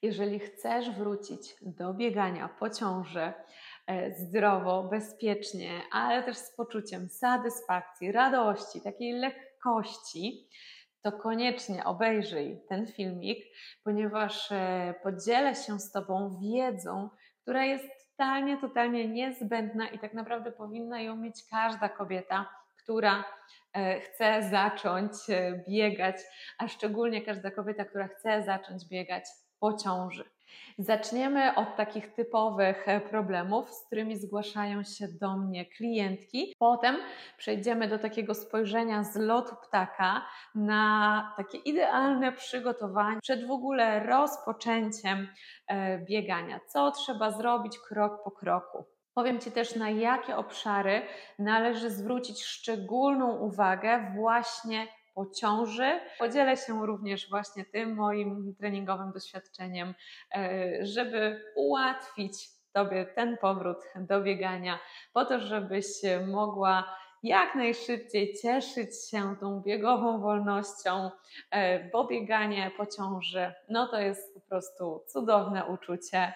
Jeżeli chcesz wrócić do biegania po ciąży zdrowo, bezpiecznie, ale też z poczuciem satysfakcji, radości, takiej lekkości, to koniecznie obejrzyj ten filmik, ponieważ podzielę się z Tobą wiedzą, która jest totalnie niezbędna i tak naprawdę powinna ją mieć każda kobieta, która chce zacząć biegać, a szczególnie każda kobieta, która chce zacząć biegać po ciąży. Zaczniemy od takich typowych problemów, z którymi zgłaszają się do mnie klientki. Potem przejdziemy do takiego spojrzenia z lotu ptaka na takie idealne przygotowanie przed w ogóle rozpoczęciem biegania. Co trzeba zrobić krok po kroku. Powiem Ci też, na jakie obszary należy zwrócić szczególną uwagę właśnie po ciąży. Podzielę się również właśnie tym moim treningowym doświadczeniem, żeby ułatwić Tobie ten powrót do biegania, po to, żebyś mogła jak najszybciej cieszyć się tą biegową wolnością, bo bieganie po ciąży, no to jest po prostu cudowne uczucie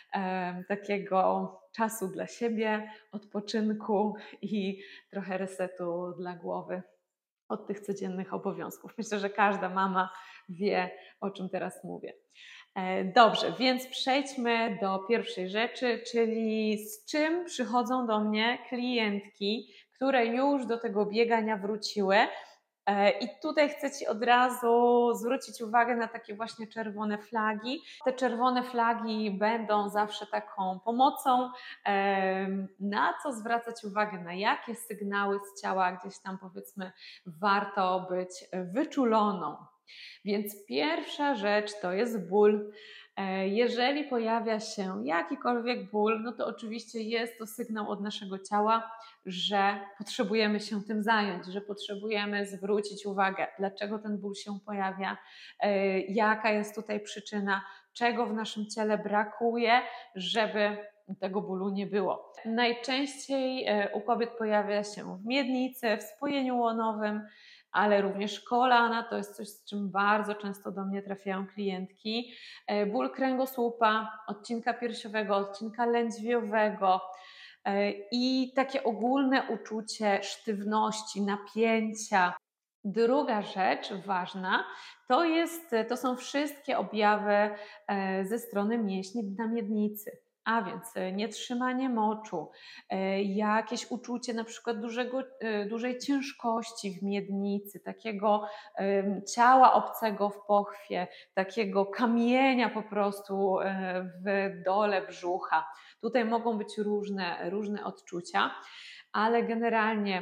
takiego czasu dla siebie, odpoczynku i trochę resetu dla głowy od tych codziennych obowiązków. Myślę, że każda mama wie, o czym teraz mówię. Dobrze, więc przejdźmy do pierwszej rzeczy, czyli z czym przychodzą do mnie klientki, które już do tego biegania wróciły. I tutaj chcę Ci od razu zwrócić uwagę na takie właśnie czerwone flagi. Te czerwone flagi będą zawsze taką pomocą, na co zwracać uwagę, na jakie sygnały z ciała gdzieś tam powiedzmy warto być wyczuloną. Więc pierwsza rzecz to jest ból. Jeżeli pojawia się jakikolwiek ból, no to oczywiście jest to sygnał od naszego ciała, że potrzebujemy się tym zająć, że potrzebujemy zwrócić uwagę, dlaczego ten ból się pojawia, jaka jest tutaj przyczyna, czego w naszym ciele brakuje, żeby tego bólu nie było. Najczęściej u kobiet pojawia się w miednicy, w spojeniu łonowym, ale również kolana, to jest coś, z czym bardzo często do mnie trafiają klientki. Ból kręgosłupa, odcinka piersiowego, odcinka lędźwiowego i takie ogólne uczucie sztywności, napięcia. Druga rzecz ważna to są wszystkie objawy ze strony mięśni dna miednicy. A więc nietrzymanie moczu, jakieś uczucie na przykład dużej ciężkości w miednicy, takiego ciała obcego w pochwie, takiego kamienia po prostu w dole brzucha. Tutaj mogą być różne odczucia, ale generalnie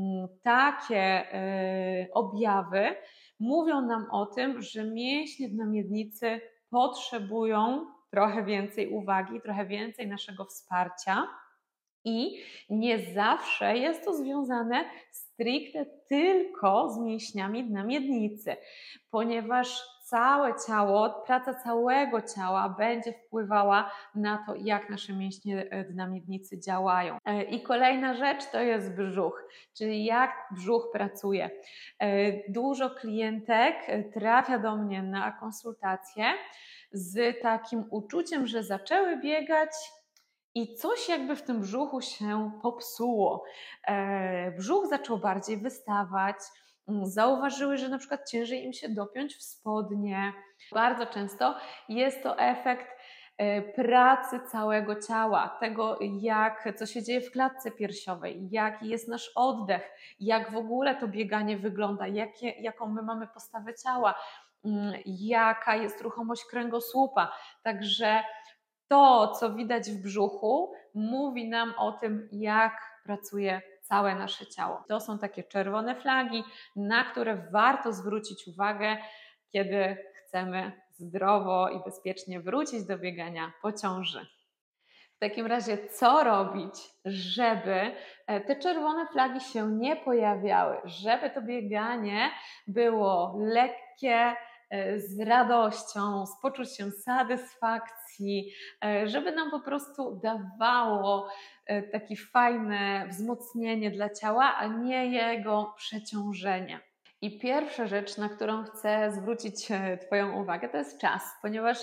takie objawy mówią nam o tym, że mięśnie dna miednicy potrzebują trochę więcej uwagi, trochę więcej naszego wsparcia i nie zawsze jest to związane stricte tylko z mięśniami dna miednicy, ponieważ całe ciało, praca całego ciała będzie wpływała na to, jak nasze mięśnie dna miednicy działają. I kolejna rzecz to jest brzuch, czyli jak brzuch pracuje. Dużo klientek trafia do mnie na konsultację z takim uczuciem, że zaczęły biegać i coś jakby w tym brzuchu się popsuło. Brzuch zaczął bardziej wystawać, zauważyły, że na przykład ciężej im się dopiąć w spodnie. Bardzo często jest to efekt pracy całego ciała, tego co się dzieje w klatce piersiowej, jaki jest nasz oddech, jak w ogóle to bieganie wygląda, jaką my mamy postawę ciała, jaka jest ruchomość kręgosłupa. Także to, co widać w brzuchu, mówi nam o tym, jak pracuje całe nasze ciało. To są takie czerwone flagi, na które warto zwrócić uwagę, kiedy chcemy zdrowo i bezpiecznie wrócić do biegania po ciąży. W takim razie co robić, żeby te czerwone flagi się nie pojawiały, żeby to bieganie było lekkie, z radością, z poczuciem satysfakcji, żeby nam po prostu dawało takie fajne wzmocnienie dla ciała, a nie jego przeciążenie. I pierwsza rzecz, na którą chcę zwrócić Twoją uwagę, to jest czas, ponieważ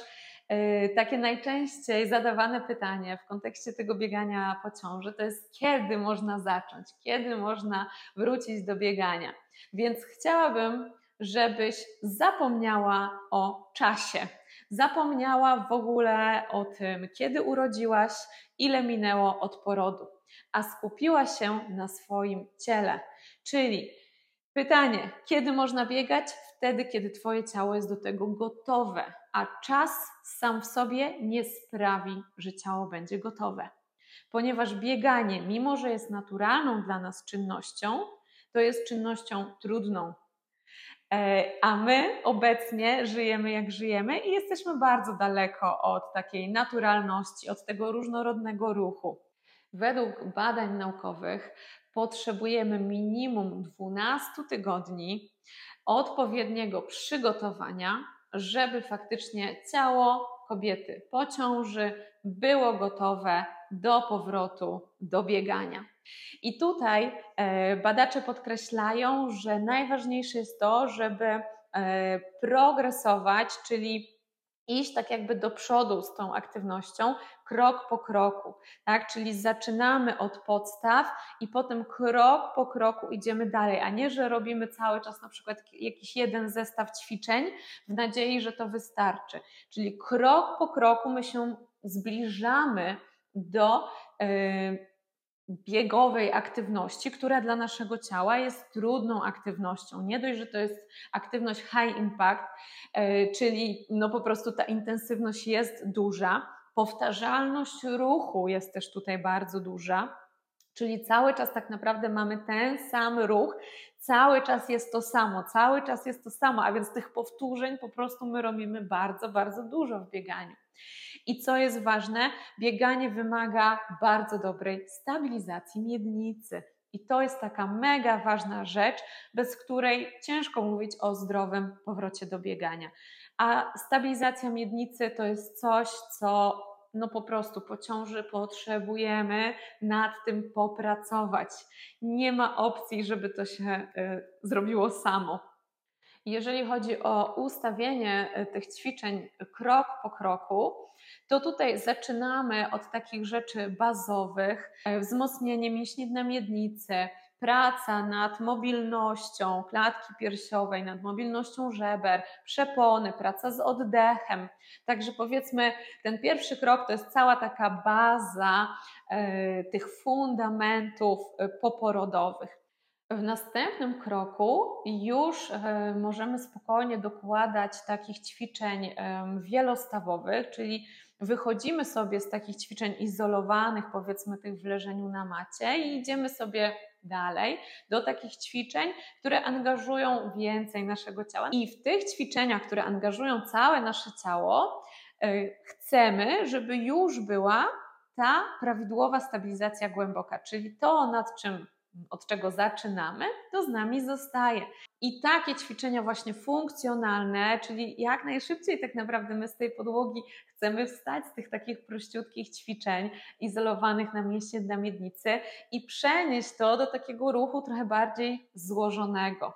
Takie najczęściej zadawane pytanie w kontekście tego biegania po ciąży to jest, kiedy można zacząć, kiedy można wrócić do biegania. Więc chciałabym, żebyś zapomniała o czasie, zapomniała w ogóle o tym, kiedy urodziłaś, ile minęło od porodu, a skupiła się na swoim ciele. Czyli pytanie, kiedy można biegać? Wtedy, kiedy Twoje ciało jest do tego gotowe, a czas sam w sobie nie sprawi, że ciało będzie gotowe. Ponieważ bieganie, mimo że jest naturalną dla nas czynnością, to jest czynnością trudną. A my obecnie żyjemy jak żyjemy i jesteśmy bardzo daleko od takiej naturalności, od tego różnorodnego ruchu. Według badań naukowych potrzebujemy minimum 12 tygodni odpowiedniego przygotowania, żeby faktycznie ciało kobiety po ciąży było gotowe do powrotu do biegania. I tutaj badacze podkreślają, że najważniejsze jest to, żeby progresować, czyli iść tak jakby do przodu z tą aktywnością, krok po kroku, tak? Czyli zaczynamy od podstaw i potem krok po kroku idziemy dalej, a nie, że robimy cały czas na przykład jakiś jeden zestaw ćwiczeń w nadziei, że to wystarczy. Czyli krok po kroku my się zbliżamy do biegowej aktywności, która dla naszego ciała jest trudną aktywnością. Nie dość, że to jest aktywność high impact, czyli no po prostu ta intensywność jest duża, powtarzalność ruchu jest też tutaj bardzo duża, czyli cały czas tak naprawdę mamy ten sam ruch, cały czas jest to samo, cały czas jest to samo, a więc tych powtórzeń po prostu my robimy bardzo, bardzo dużo w bieganiu. I co jest ważne, bieganie wymaga bardzo dobrej stabilizacji miednicy. I to jest taka mega ważna rzecz, bez której ciężko mówić o zdrowym powrocie do biegania. A stabilizacja miednicy to jest coś, co no po prostu po ciąży potrzebujemy nad tym popracować. Nie ma opcji, żeby to się zrobiło samo. Jeżeli chodzi o ustawienie tych ćwiczeń krok po kroku, to tutaj zaczynamy od takich rzeczy bazowych, wzmocnienie mięśni na miednicy, praca nad mobilnością klatki piersiowej, nad mobilnością żeber, przepony, praca z oddechem. Także powiedzmy, ten pierwszy krok to jest cała taka baza tych fundamentów poporodowych. W następnym kroku już możemy spokojnie dokładać takich ćwiczeń wielostawowych, czyli wychodzimy sobie z takich ćwiczeń izolowanych, powiedzmy tych w leżeniu na macie i idziemy sobie dalej do takich ćwiczeń, które angażują więcej naszego ciała. I w tych ćwiczeniach, które angażują całe nasze ciało, chcemy, żeby już była ta prawidłowa stabilizacja głęboka, czyli to, od czego zaczynamy, to z nami zostaje. I takie ćwiczenia właśnie funkcjonalne, czyli jak najszybciej tak naprawdę my z tej podłogi chcemy wstać z tych takich prościutkich ćwiczeń izolowanych na mięśnie dla miednicy i przenieść to do takiego ruchu trochę bardziej złożonego.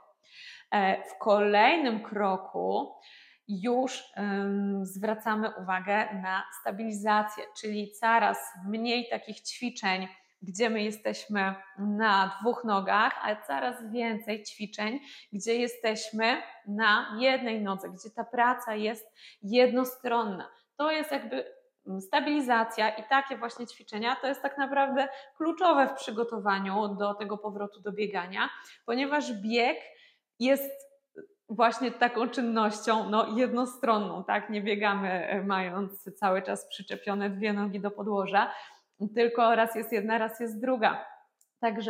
W kolejnym kroku już zwracamy uwagę na stabilizację, czyli coraz mniej takich ćwiczeń, gdzie my jesteśmy na dwóch nogach, ale coraz więcej ćwiczeń, gdzie jesteśmy na jednej nodze, gdzie ta praca jest jednostronna. To jest jakby stabilizacja i takie właśnie ćwiczenia to jest tak naprawdę kluczowe w przygotowaniu do tego powrotu do biegania, ponieważ bieg jest właśnie taką czynnością jednostronną, tak? Nie biegamy mając cały czas przyczepione dwie nogi do podłoża, tylko raz jest jedna, raz jest druga. Także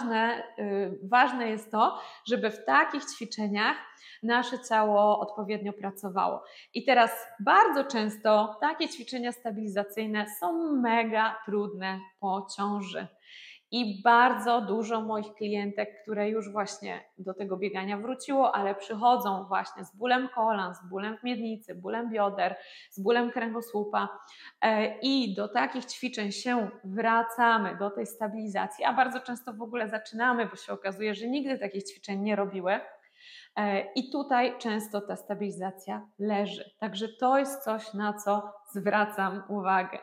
ważne jest to, żeby w takich ćwiczeniach nasze ciało odpowiednio pracowało. I teraz bardzo często takie ćwiczenia stabilizacyjne są mega trudne po ciąży. I bardzo dużo moich klientek, które już właśnie do tego biegania wróciło, ale przychodzą właśnie z bólem kolan, z bólem w miednicy, bólem bioder, z bólem kręgosłupa i do takich ćwiczeń się wracamy, do tej stabilizacji, a bardzo często w ogóle zaczynamy, bo się okazuje, że nigdy takich ćwiczeń nie robiły, I tutaj często ta stabilizacja leży. Także to jest coś, na co zwracam uwagę.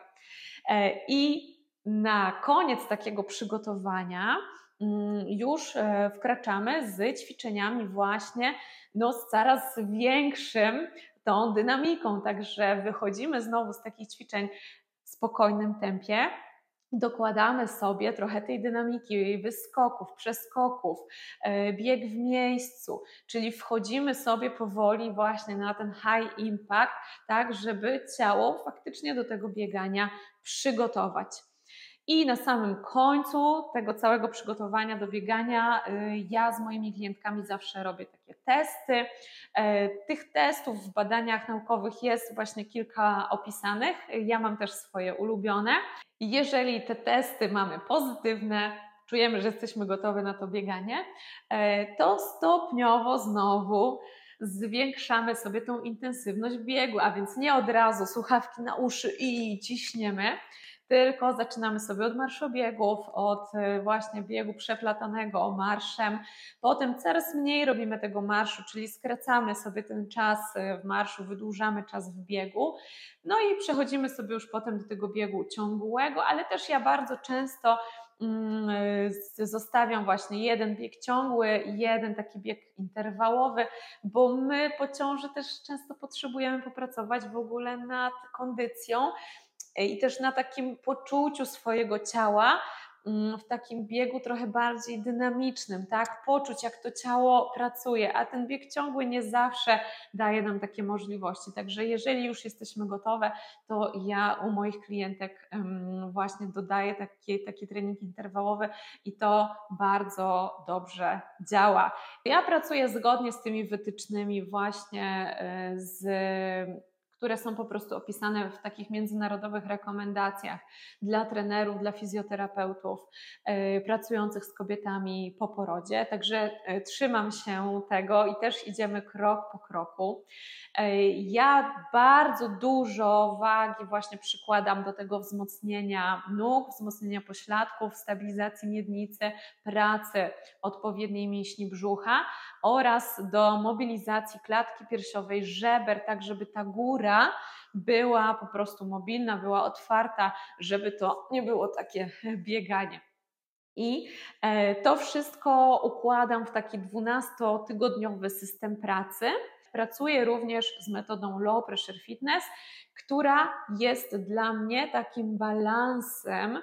I na koniec takiego przygotowania już wkraczamy z ćwiczeniami właśnie z coraz większym tą dynamiką. Także wychodzimy znowu z takich ćwiczeń w spokojnym tempie. Dokładamy sobie trochę tej dynamiki, wyskoków, przeskoków, bieg w miejscu, czyli wchodzimy sobie powoli właśnie na ten high impact, tak, żeby ciało faktycznie do tego biegania przygotować. I na samym końcu tego całego przygotowania do biegania ja z moimi klientkami zawsze robię takie testy. Tych testów w badaniach naukowych jest właśnie kilka opisanych. Ja mam też swoje ulubione. Jeżeli te testy mamy pozytywne, czujemy, że jesteśmy gotowi na to bieganie, to stopniowo znowu zwiększamy sobie tą intensywność biegu, a więc nie od razu słuchawki na uszy i ciśniemy, tylko zaczynamy sobie od marszobiegów, od właśnie biegu przeplatanego marszem. Potem coraz mniej robimy tego marszu, czyli skracamy sobie ten czas w marszu, wydłużamy czas w biegu. No i przechodzimy sobie już potem do tego biegu ciągłego, ale też ja bardzo często zostawiam właśnie jeden bieg ciągły, jeden taki bieg interwałowy, bo my po ciąży też często potrzebujemy popracować w ogóle nad kondycją i też na takim poczuciu swojego ciała, w takim biegu trochę bardziej dynamicznym, tak? Poczuć, jak to ciało pracuje, a ten bieg ciągły nie zawsze daje nam takie możliwości. Także jeżeli już jesteśmy gotowe, to ja u moich klientek właśnie dodaję taki trening interwałowy i to bardzo dobrze działa. Ja pracuję zgodnie z tymi wytycznymi właśnie które są po prostu opisane w takich międzynarodowych rekomendacjach dla trenerów, dla fizjoterapeutów pracujących z kobietami po porodzie. Także trzymam się tego i też idziemy krok po kroku. Ja bardzo dużo wagi właśnie przykładam do tego wzmocnienia nóg, wzmocnienia pośladków, stabilizacji miednicy, pracy odpowiedniej mięśni brzucha oraz do mobilizacji klatki piersiowej, żeber, tak żeby ta góra była po prostu mobilna, była otwarta, żeby to nie było takie bieganie. I to wszystko układam w taki 12-tygodniowy system pracy. Pracuję również z metodą Low Pressure Fitness, która jest dla mnie takim balansem,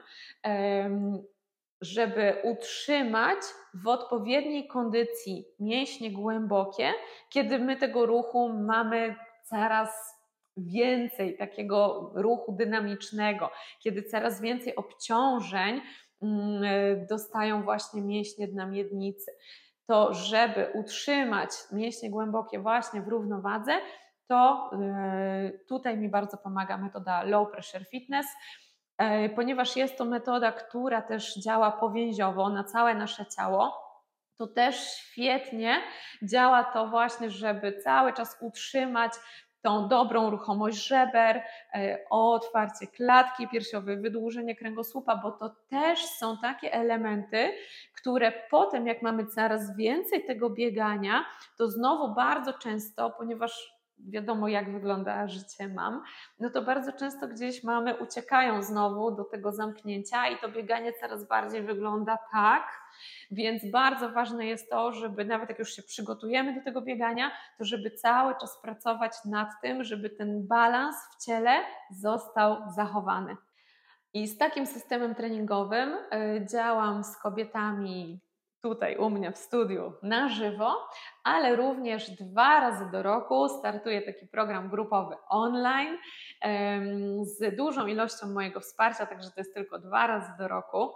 żeby utrzymać w odpowiedniej kondycji mięśnie głębokie, kiedy my tego ruchu mamy coraz więcej, takiego ruchu dynamicznego, kiedy coraz więcej obciążeń dostają właśnie mięśnie dna miednicy. To żeby utrzymać mięśnie głębokie właśnie w równowadze, to tutaj mi bardzo pomaga metoda Low Pressure Fitness, ponieważ jest to metoda, która też działa powięziowo na całe nasze ciało. To też świetnie działa to właśnie, żeby cały czas utrzymać tą dobrą ruchomość żeber, otwarcie klatki piersiowej, wydłużenie kręgosłupa, bo to też są takie elementy, które potem jak mamy coraz więcej tego biegania, to znowu bardzo często, ponieważ wiadomo jak wygląda życie mam, no to bardzo często gdzieś mamy uciekają znowu do tego zamknięcia i to bieganie coraz bardziej wygląda tak, więc bardzo ważne jest to, żeby nawet jak już się przygotujemy do tego biegania, to żeby cały czas pracować nad tym, żeby ten balans w ciele został zachowany. I z takim systemem treningowym działam z kobietami tutaj u mnie w studiu na żywo, ale również 2 razy do roku startuję taki program grupowy online z dużą ilością mojego wsparcia, także to jest tylko 2 razy do roku.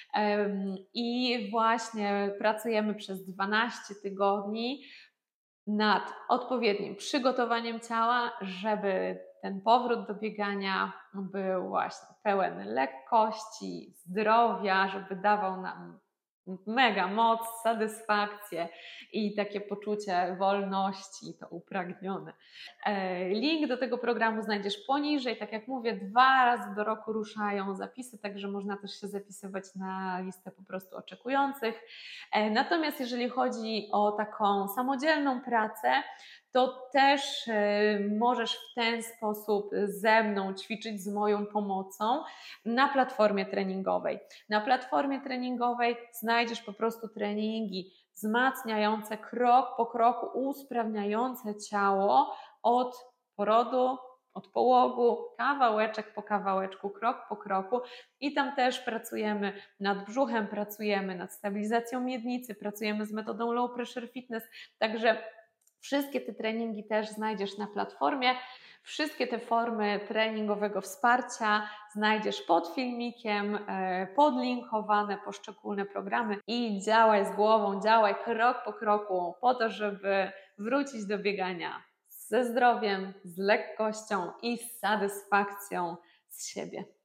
I właśnie pracujemy przez 12 tygodni nad odpowiednim przygotowaniem ciała, żeby ten powrót do biegania był właśnie pełen lekkości, zdrowia, żeby dawał nam mega moc, satysfakcję i takie poczucie wolności, to upragnione. Link do tego programu znajdziesz poniżej. Tak jak mówię, 2 razy do roku ruszają zapisy, także można też się zapisywać na listę po prostu oczekujących. Natomiast jeżeli chodzi o taką samodzielną pracę, to też możesz w ten sposób ze mną ćwiczyć z moją pomocą na platformie treningowej. Na platformie treningowej znajdziesz po prostu treningi wzmacniające krok po kroku, usprawniające ciało od porodu, od połogu, kawałeczek po kawałeczku, krok po kroku i tam też pracujemy nad brzuchem, pracujemy nad stabilizacją miednicy, pracujemy z metodą Low Pressure Fitness, także wszystkie te treningi też znajdziesz na platformie. Wszystkie te formy treningowego wsparcia znajdziesz pod filmikiem, podlinkowane poszczególne programy i działaj z głową, działaj krok po kroku po to, żeby wrócić do biegania ze zdrowiem, z lekkością i z satysfakcją z siebie.